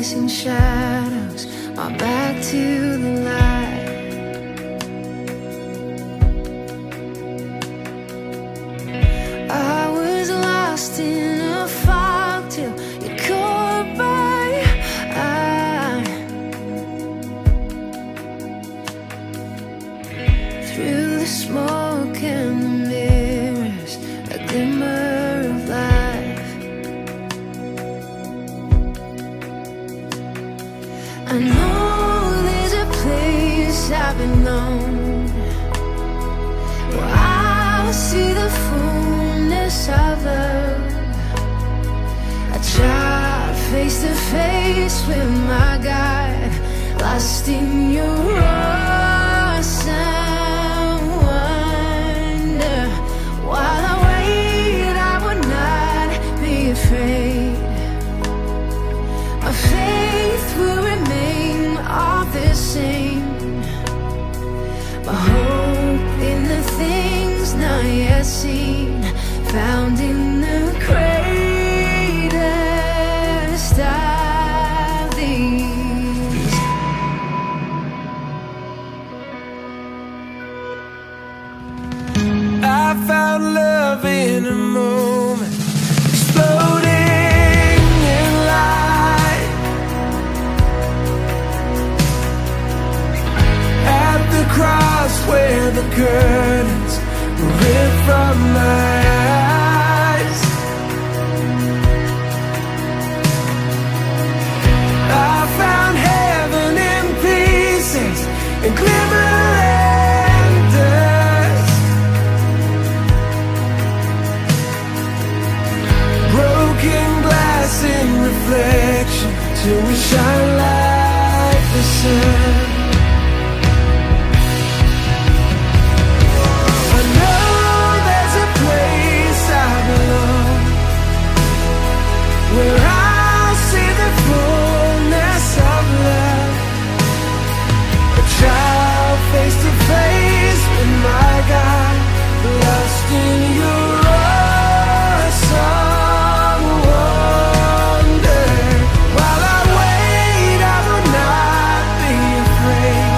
chasing shadows, my back to the light. I was lost in a fog till you caught my eye. Through the smoke and the mirrors, a glimmer of life. I know there's a place I've been known where I'll see the fullness of love. I tried face to face with my God, lost in your awesome wonder. While I wait, I would not be afraid. My faith will remain all the same. My hope in the things not yet seen, found in the greatest of these. I found love in a moment, exploding in light. At the cross where the curtains were ripped from my eyes, I found heaven in pieces and glimmer and dust. Broken glass in reflection till we shine like the sun. I know there's a place I belong where I'll see the fullness of love. A child face to face with my God, lost in your awesome wonder. While I wait, I will not be afraid.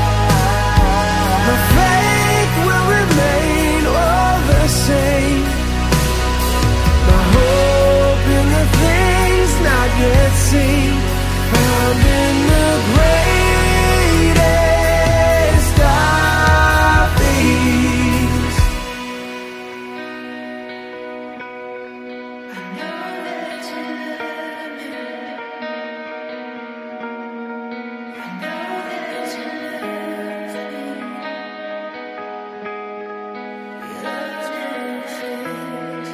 My faith will remain all the same. My hope in the things not yet seen, found in the greatest of these. I know that you love me. I know that you love me. Your love never fails.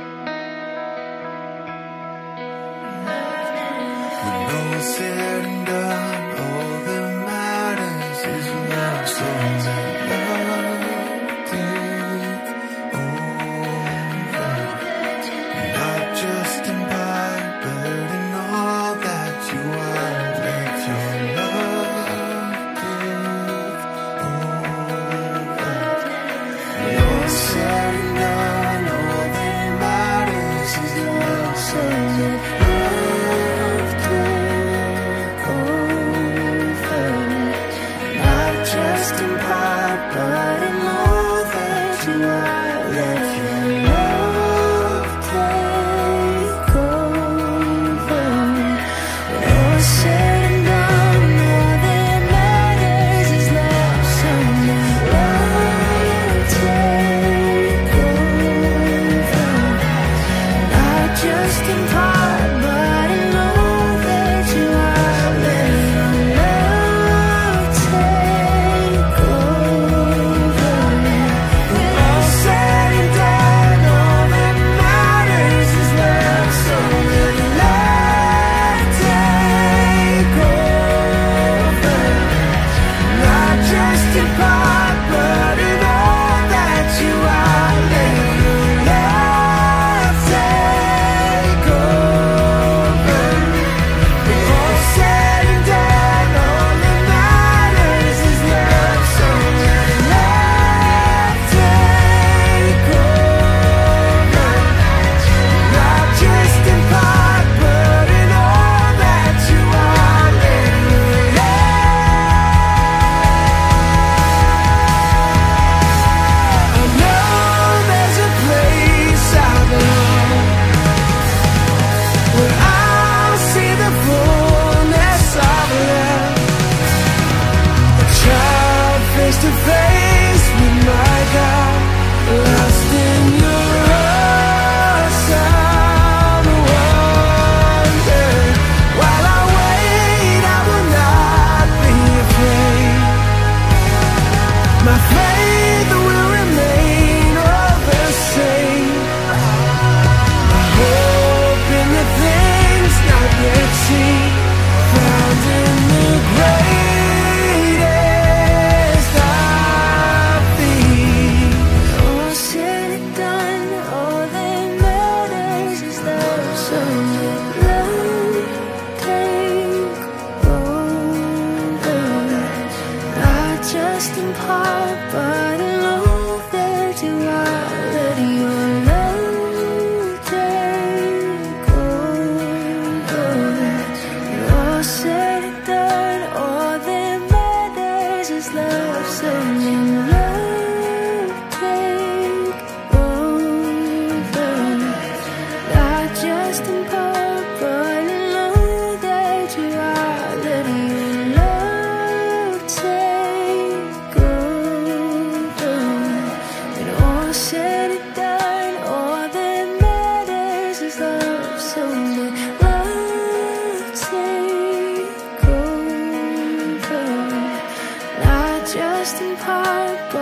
Your love never fails. When all's said and done, all that matters is love. So that love took over, not just in part, but in all that you are. Let your love take over. When all's said and done, all that matters is love. So that love took over. all said and done, all that matters is love. So when love take over, not just in part, but in all that you are, letting your love take over. When all said and done, all that matters is love. So let love take over, not just in part,